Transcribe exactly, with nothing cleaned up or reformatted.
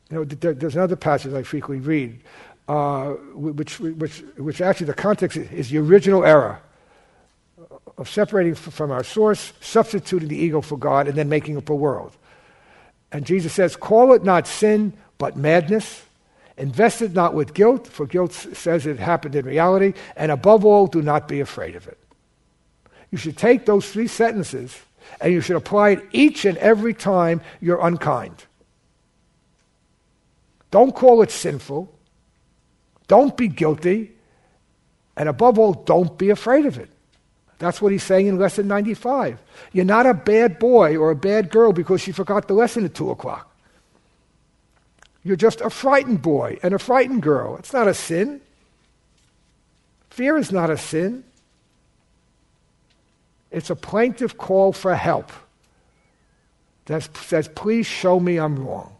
You know, there, there's another passage I frequently read, uh, which, which, which actually the context is the original error of separating from our source, substituting the ego for God, and then making up a world. And Jesus says, call it not sin, but madness. Invest it not with guilt, for guilt says it happened in reality. And above all, do not be afraid of it. You should take those three sentences and you should apply it each and every time you're unkind. Don't call it sinful. Don't be guilty. And above all, don't be afraid of it. That's what he's saying in lesson ninety-five. You're not a bad boy or a bad girl because you forgot the lesson at two o'clock. You're just a frightened boy and a frightened girl. It's not a sin. Fear is not a sin. It's a plaintive call for help that says, please show me I'm wrong.